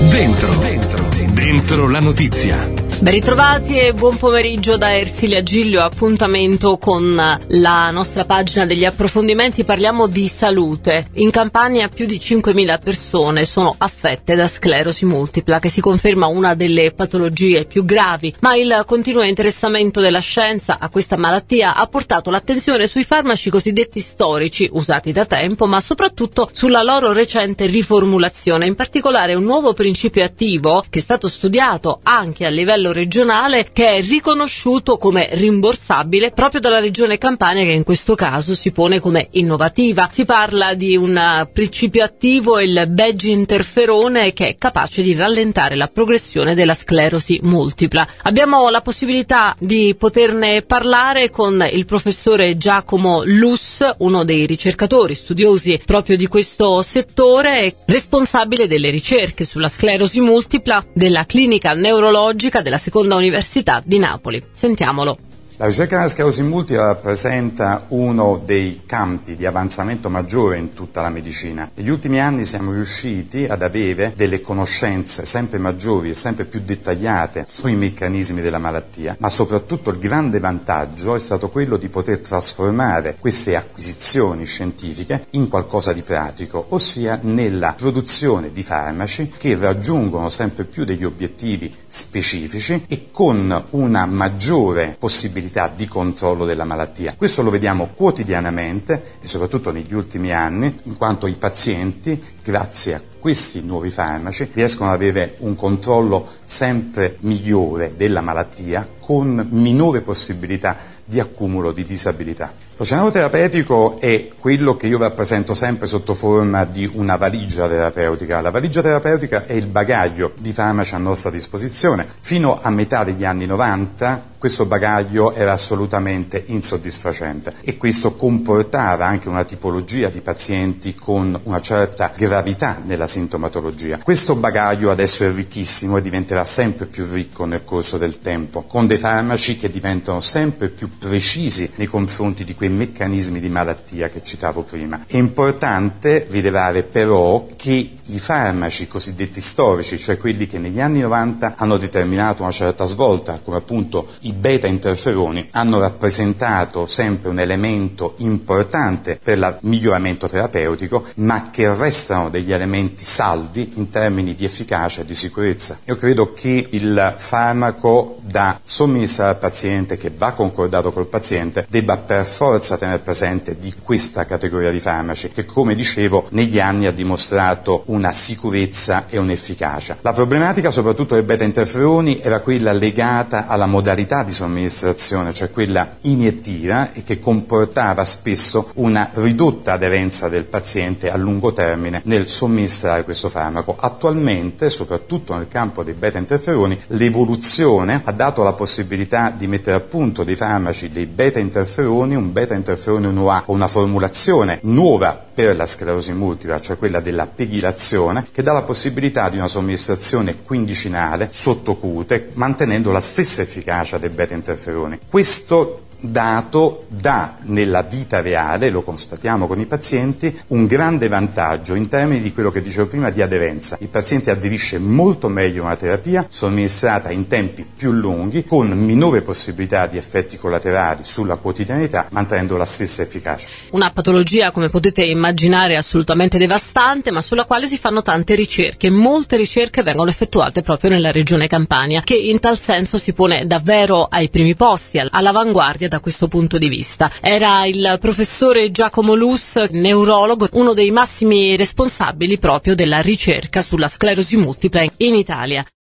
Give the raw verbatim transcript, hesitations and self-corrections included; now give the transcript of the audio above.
Dentro, dentro, dentro la notizia. Ben ritrovati e buon pomeriggio da Ersilia Giglio. Appuntamento con la nostra pagina degli approfondimenti. Parliamo di salute. In Campania più di cinquemila persone sono affette da sclerosi multipla, che si conferma una delle patologie più gravi, ma il continuo interessamento della scienza a questa malattia ha portato l'attenzione sui farmaci cosiddetti storici, usati da tempo, ma soprattutto sulla loro recente riformulazione, in particolare un nuovo principio attivo che è stato studiato anche a livello regionale, che è riconosciuto come rimborsabile proprio dalla regione Campania, che in questo caso si pone come innovativa. Si parla di un principio attivo, il beginterferone, che è capace di rallentare la progressione della sclerosi multipla. Abbiamo la possibilità di poterne parlare con il professore Giacomo Lus, uno dei ricercatori studiosi proprio di questo settore, responsabile delle ricerche sulla sclerosi multipla della clinica neurologica della Seconda Università di Napoli. Sentiamolo. La ricerca della sclerosi multipla rappresenta uno dei campi di avanzamento maggiore in tutta la medicina. Negli ultimi anni siamo riusciti ad avere delle conoscenze sempre maggiori e sempre più dettagliate sui meccanismi della malattia, ma soprattutto il grande vantaggio è stato quello di poter trasformare queste acquisizioni scientifiche in qualcosa di pratico, ossia nella produzione di farmaci che raggiungono sempre più degli obiettivi specifici e con una maggiore possibilità di controllo della malattia. Questo lo vediamo quotidianamente e soprattutto negli ultimi anni, in quanto i pazienti, grazie a questi nuovi farmaci, riescono ad avere un controllo sempre migliore della malattia con minore possibilità di accumulo di disabilità. Lo scenario terapeutico è quello che io rappresento sempre sotto forma di una valigia terapeutica. La valigia terapeutica è il bagaglio di farmaci a nostra disposizione. Fino a metà degli anni novanta questo bagaglio era assolutamente insoddisfacente e questo comportava anche una tipologia di pazienti con una certa gravità nella sintomatologia. Questo bagaglio adesso è ricchissimo e diventerà sempre più ricco nel corso del tempo, con dei farmaci che diventano sempre più precisi nei confronti di quei meccanismi di malattia che citavo prima. È importante rilevare però che i farmaci cosiddetti storici, cioè quelli che negli anni novanta hanno determinato una certa svolta, come appunto i beta interferoni, hanno rappresentato sempre un elemento importante per il miglioramento terapeutico, ma che restano degli elementi saldi in termini di efficacia e di sicurezza. Io credo che il farmaco da somministrare al paziente, che va concordato col paziente, debba per forza tenere presente di questa categoria di farmaci che, come dicevo, negli anni ha dimostrato una sicurezza e un'efficacia. La problematica soprattutto dei beta interferoni era quella legata alla modalità di somministrazione, cioè quella iniettiva, e che comportava spesso una ridotta aderenza del paziente a lungo termine nel somministrare questo farmaco. Attualmente, soprattutto nel campo dei beta interferoni, l'evoluzione ha dato la possibilità di mettere a punto dei farmaci dei beta interferoni, un beta interferone uno A con una formulazione nuova per la sclerosi multipla, cioè quella della peghilazione, che dà la possibilità di una somministrazione quindicinale sottocute, mantenendo la stessa efficacia dei beta interferoni. Questo dato dà nella vita reale, lo constatiamo con i pazienti, un grande vantaggio in termini di quello che dicevo prima di aderenza. Il paziente aderisce molto meglio a una terapia somministrata in tempi più lunghi, con minore possibilità di effetti collaterali sulla quotidianità, mantenendo la stessa efficacia. Una patologia, come potete immaginare, assolutamente devastante, ma sulla quale si fanno tante ricerche. Molte ricerche vengono effettuate proprio nella regione Campania, che in tal senso si pone davvero ai primi posti, all'avanguardia da questo punto di vista. Era il professore Giacomo Lus, neurologo, uno dei massimi responsabili proprio della ricerca sulla sclerosi multipla in Italia.